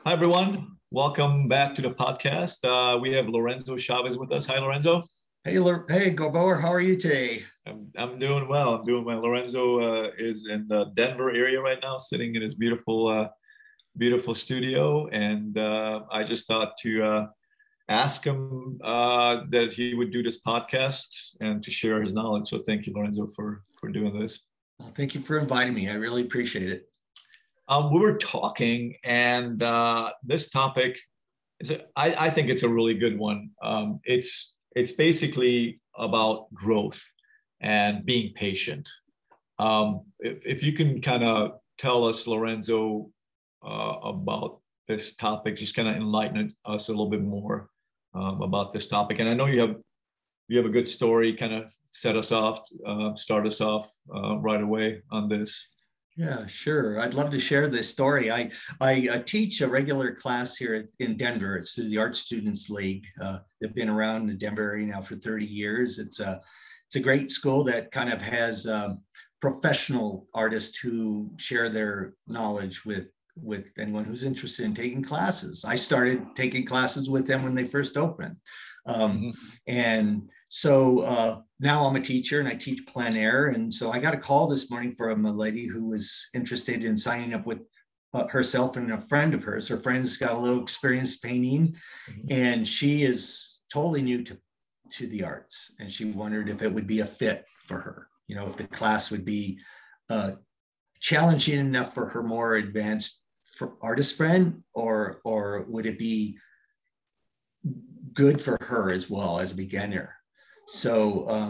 Hi, everyone. Welcome back to the podcast. We have Lorenzo Chavez with us. Hi, Lorenzo. Hey, Gabor, how are you today? I'm doing well. I'm doing well. Lorenzo is in the Denver area right now, sitting in his beautiful studio. And I just thought to ask him that he would do this podcast and to share his knowledge. So thank you, Lorenzo, for doing this. Well, thank you for inviting me. I really appreciate it. We were talking, and this topic I think it's a really good one. It's basically about growth and being patient. If you can kind of tell us, Lorenzo, about this topic, just kind of enlighten us a little bit more about this topic. And I know you have a good story, kind of start us off right away on this. Yeah, sure. I'd love to share this story. I teach a regular class here in Denver. It's through the Art Students League. They've been around the Denver area now for 30 years. It's a great school that kind of has professional artists who share their knowledge with anyone who's interested in taking classes. I started taking classes with them when they first opened. And so now I'm a teacher and I teach plein air. And so I got a call this morning from a lady who was interested in signing up with herself and a friend of hers. Her friend's got a little experience painting, and she is totally new to the arts. And she wondered if it would be a fit for her, if the class would be challenging enough for her more advanced artist friend, or would it be good for her as well as a beginner. So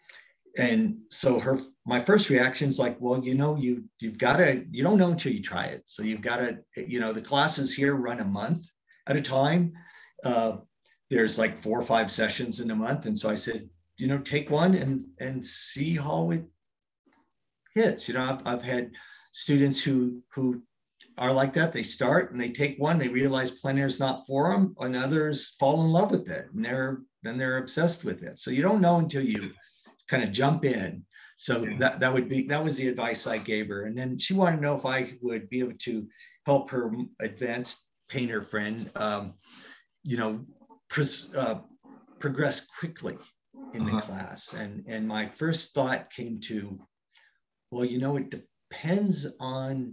my first reaction is like, well, you've got to, you don't know until you try it. So you've got to, the classes here run a month at a time. There's like 4 or 5 sessions in a month. And so I said, take one and see how it hits. I've had students who are like that. They start and they take one, they realize plein air is not for them, and others fall in love with it, and they're obsessed with it. So you don't know until you kind of jump in. So that was the advice I gave her. And then she wanted to know if I would be able to help her advanced painter friend, progress quickly in the class. And my first thought came to, well, it depends on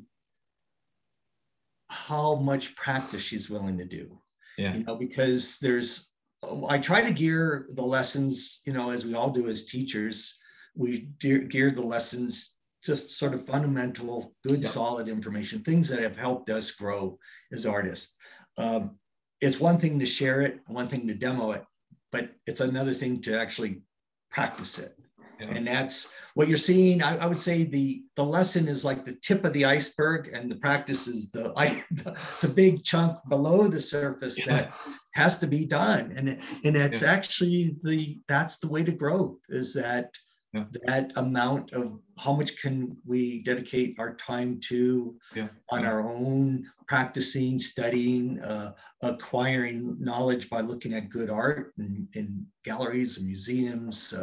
how much practice she's willing to do, because I try to gear the lessons, as we all do as teachers, we gear the lessons to sort of fundamental, good, solid information, things that have helped us grow as artists. It's one thing to share it, one thing to demo it, but it's another thing to actually practice it. And that's what you're seeing. I would say the lesson is like the tip of the iceberg, and the practice is the big chunk below the surface that has to be done. And it's actually that's the way to growth, is that amount of how much can we dedicate our time to on our own, practicing, studying, acquiring knowledge by looking at good art in galleries and museums.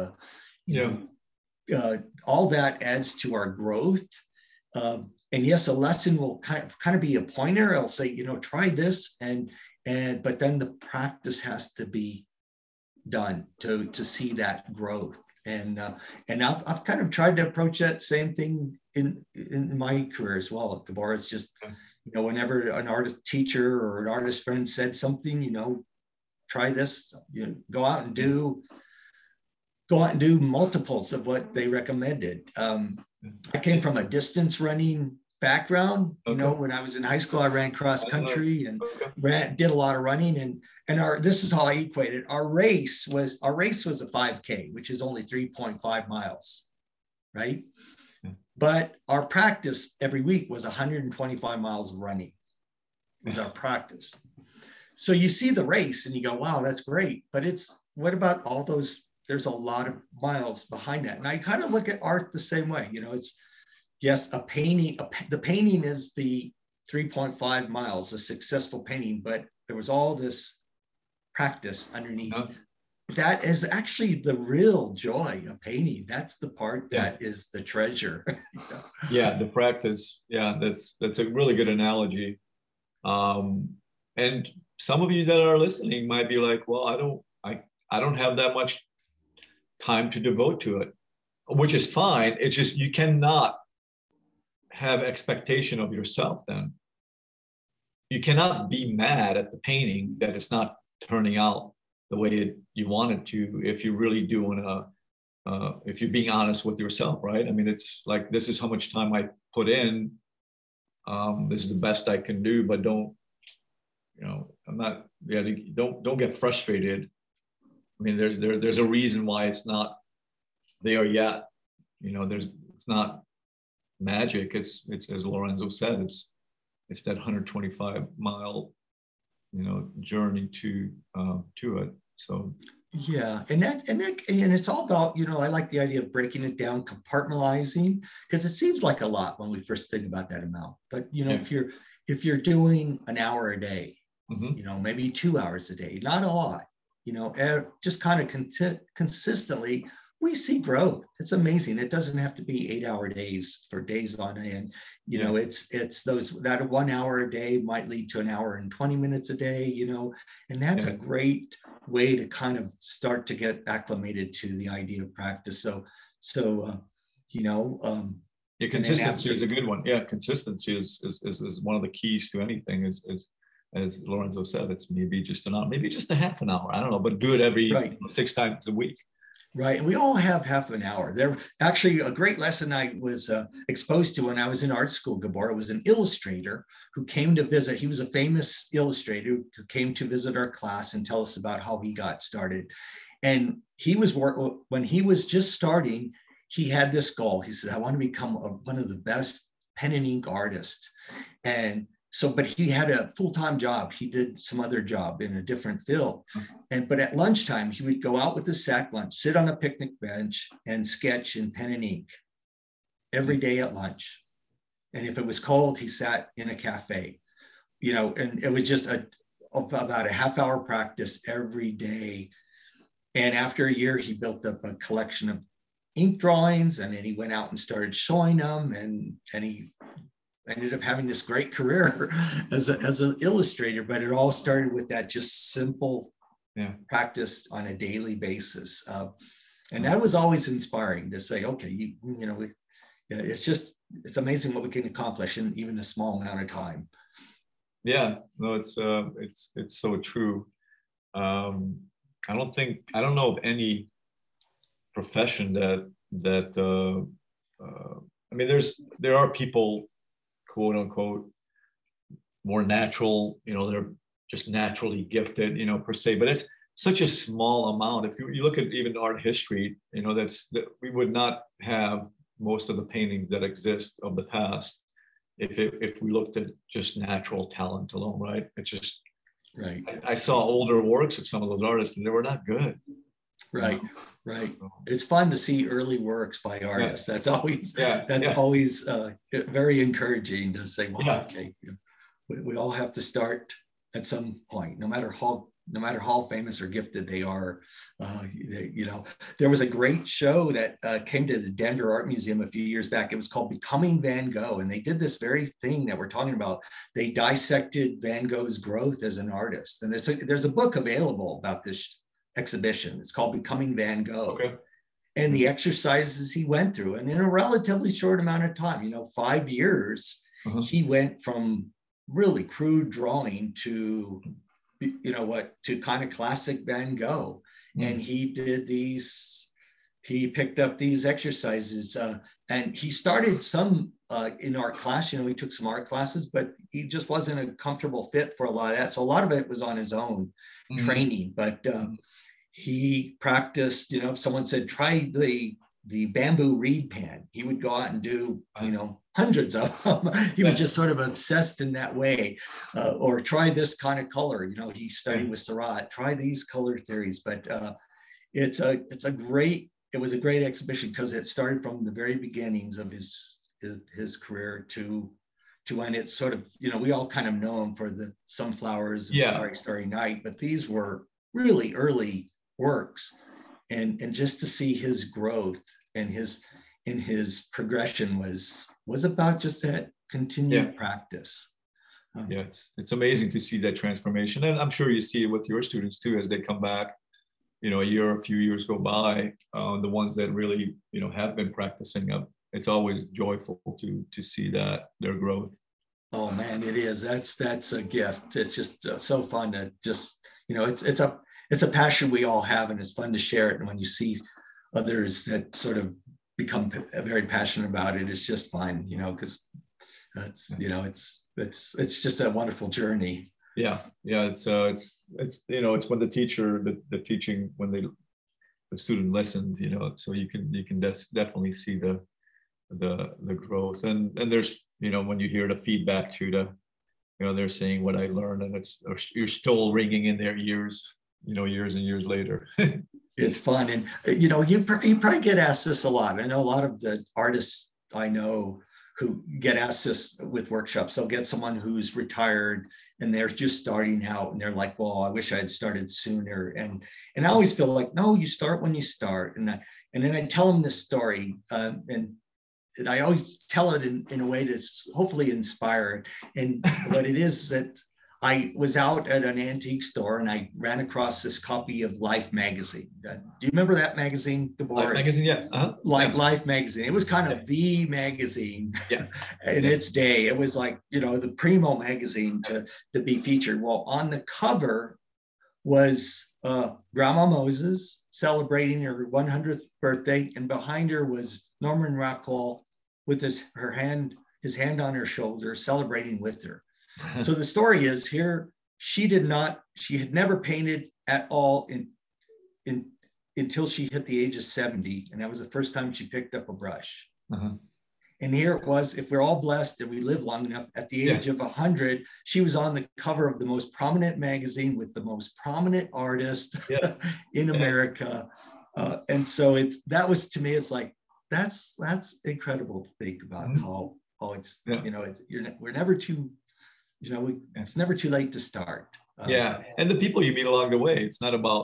All that adds to our growth. And yes, a lesson will kind of be a pointer. I'll say, try this, but then the practice has to be done to see that growth. And I've kind of tried to approach that same thing in my career as well. Gabor, it's just, whenever an artist teacher or an artist friend said something, try this, go out and do multiples of what they recommended. I came from a distance running background. When I was in high school, I ran cross country and did a lot of running. And this is how I equated. Our race was a 5K, which is only 3.5 miles, right? But our practice every week was 125 miles of running. It was our practice. So you see the race and you go, wow, that's great. But what about all those? There's a lot of miles behind that. And I kind of look at art the same way. It's, yes, a painting, the painting is the 3.5 miles, a successful painting, but there was all this practice underneath. That is actually the real joy of painting. That's the part that is the treasure. The practice. Yeah, that's a really good analogy. and some of you that are listening might be like, well, I don't have that much time to devote to it, which is fine. It's just you cannot have expectation of yourself then. You cannot be mad at the painting that it's not turning out the way you want it to if you really do want to, if you're being honest with yourself, right? I mean, it's like, this is how much time I put in. This is the best I can do, but don't, I'm not, yeah, don't get frustrated. I mean, there's a reason why it's not there yet. It's not magic. It's as Lorenzo said, it's that 125-mile, journey to it. So yeah, and it's all about, I like the idea of breaking it down, compartmentalizing, because it seems like a lot when we first think about that amount. But yeah. if you're doing an hour a day, mm-hmm. Maybe 2 hours a day, not a lot, just kind of consistently, we see growth. It's amazing. It doesn't have to be 8-hour days for days on end. It's that 1 hour a day might lead to an hour and 20 minutes a day, and that's a great way to kind of start to get acclimated to the idea of practice. Consistency is a good one. Yeah, consistency is one of the keys to anything. Is as Lorenzo said, it's maybe just an hour, maybe just a half an hour. I don't know, but do it every 6 times a week. Right. And we all have half an hour. There actually a great lesson I was exposed to when I was in art school, Gabor. It was an illustrator who came to visit. He was a famous illustrator who came to visit our class and tell us about how he got started. And when he was just starting, he had this goal. He said, I want to become one of the best pen and ink artists. And but he had a full-time job. He did some other job in a different field. But at lunchtime, he would go out with his sack lunch, sit on a picnic bench and sketch in pen and ink every day at lunch. And if it was cold, he sat in a cafe, and it was just about a half-hour practice every day. And after a year, he built up a collection of ink drawings, and then he went out and started showing them, and he ended up having this great career as an illustrator. But it all started with that just simple practice on a daily basis, and that was always inspiring to say, okay, it's amazing what we can accomplish in even a small amount of time. Yeah, no, it's so true. I don't know of any profession that I mean, there are people, quote unquote, more natural, they're just naturally gifted, per se, but it's such a small amount. If you look at even art history, that we would not have most of the paintings that exist of the past if we looked at just natural talent alone, right? It's just, right. I saw older works of some of those artists and they were not good. Right. It's fun to see early works by artists. That's always always very encouraging to say, well, okay, we all have to start at some point, no matter how famous or gifted they are. There was a great show that came to the Denver Art Museum a few years back. It was called Becoming Van Gogh, and they did this very thing that we're talking about. They dissected Van Gogh's growth as an artist, and there's a book available about this exhibition. It's called Becoming Van Gogh. Okay. And the exercises he went through, and in a relatively short amount of time, 5 years, he went from really crude drawing to, to kind of classic Van Gogh. And he picked up these exercises, and he started some in art class. He took some art classes, but he just wasn't a comfortable fit for a lot of that. So a lot of it was on his own training, but he practiced, if someone said, try the bamboo reed pen, he would go out and do, hundreds of them. He was just sort of obsessed in that way. Or try this kind of color. He studied with Seurat, try these color theories. But it was a great exhibition because it started from the very beginnings of his career to when it's sort of, we all kind of know him for the Sunflowers and Starry, Starry Night, but these were really early works. And just to see his growth and his progression was about just that continued practice. Yeah, it's amazing to see that transformation, and I'm sure you see it with your students too as they come back. A few years go by. The ones that really have been practicing up, it's always joyful to see that their growth. Oh man, it is. That's a gift. It's just so fun to just it's a passion we all have, and it's fun to share it. And when you see others that sort of become very passionate about it, it's just fun. Because it's just a wonderful journey. Yeah, it's when the teaching, when the student listens, so you can definitely see the growth, and there's when you hear the feedback to they're saying what I learned, and you're still ringing in their ears, years and years later. It's fun, and you probably get asked this a lot. I know a lot of the artists I know who get asked this with workshops. They'll get someone who's retired and they're just starting out, and they're like, well, I wish I had started sooner. And I always feel like, no, you start when you start. And then I tell them this story, and I always tell it in a way that's hopefully inspired. And what it is that I was out at an antique store and I ran across this copy of Life magazine. Do you remember that magazine, Gabor? Life magazine, yeah. Uh-huh. Life magazine. It was kind of the magazine in its day. It was like, the primo magazine to be featured. Well, on the cover was Grandma Moses celebrating her 100th birthday, and behind her was Norman Rockwell with his hand on her shoulder, celebrating with her. So the story is here, she had never painted at all until she hit the age of 70. And that was the first time she picked up a brush. Uh-huh. And here it was, if we're all blessed and we live long enough, at the age of 100, she was on the cover of the most prominent magazine with the most prominent artist in America. And so that was, to me, it's like, that's incredible to think about. Mm-hmm. how it's, we're never too, it's never too late to start. And the people you meet along the way, it's not about,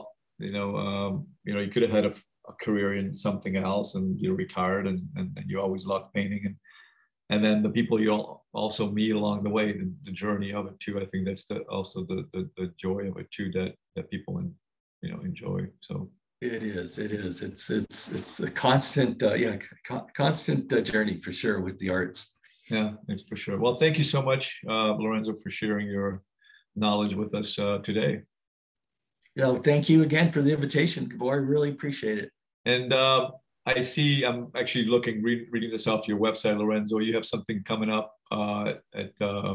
you could have had a career in something else and you're retired and you always loved painting. And then the people you also meet along the way, the journey of it too. I think that's also the joy of it too, that people enjoy. So it is. It's a constant, constant journey for sure with the arts. Yeah, it's for sure. Well, thank you so much, Lorenzo, for sharing your knowledge with us today. Thank you again for the invitation, Gabor. I really appreciate it. And I see, I'm actually reading this off your website, Lorenzo. You have something coming up at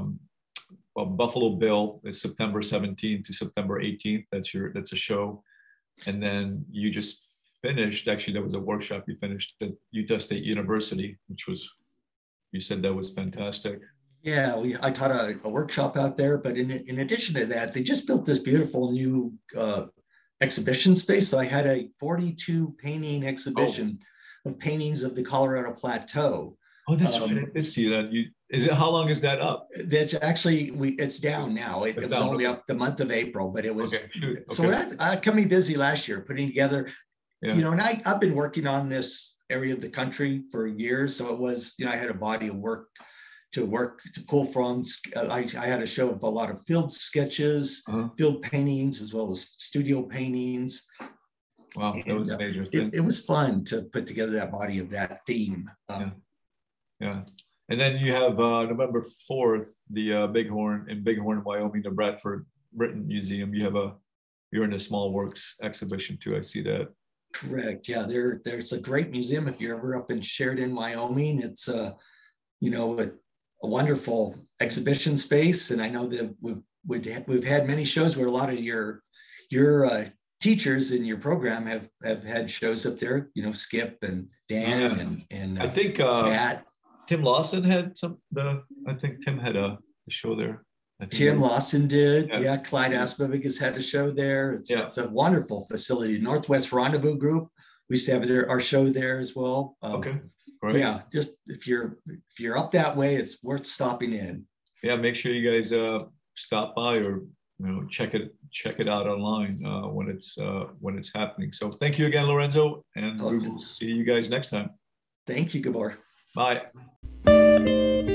Buffalo Bill. It's September 17th to September 18th. That's a show. And then you just finished, actually, that was a workshop you finished at Utah State University, you said that was fantastic. Yeah, I taught a workshop out there, but in addition to that, they just built this beautiful new exhibition space. So I had a 42 painting exhibition of paintings of the Colorado Plateau. Oh, that's right. I did see that. How long is that up? That's actually, it's down now. It was only up the month of April, but it was, so that kept me busy last year, putting together, and I've been working on this area of the country for years. So it was, I had a body of work to pull from. I had a show of a lot of field sketches, field paintings, as well as studio paintings. Wow, that was major. It was fun to put together that body of that theme. Yeah. And then you have November 4th, the Bighorn, Wyoming, the Bradford Britton Museum. You're in the Small Works exhibition too. I see that. Correct. Yeah, there's a great museum if you're ever up in Sheridan, Wyoming. It's a wonderful exhibition space, and I know that we've had many shows where a lot of your teachers in your program have had shows up there. Skip and Dan and I think Matt. Tim Lawson had I think Tim had a show there. Tim Lawson did. Yeah. Clyde Aspovic has had a show there. It's a wonderful facility. Northwest Rendezvous Group. We used to have our show there as well. Okay. Right. Yeah. Just if you're up that way, it's worth stopping in. Yeah. Make sure you guys stop by or check it out online when it's happening. So thank you again, Lorenzo, and we will see you guys next time. Thank you, Gabor. Bye.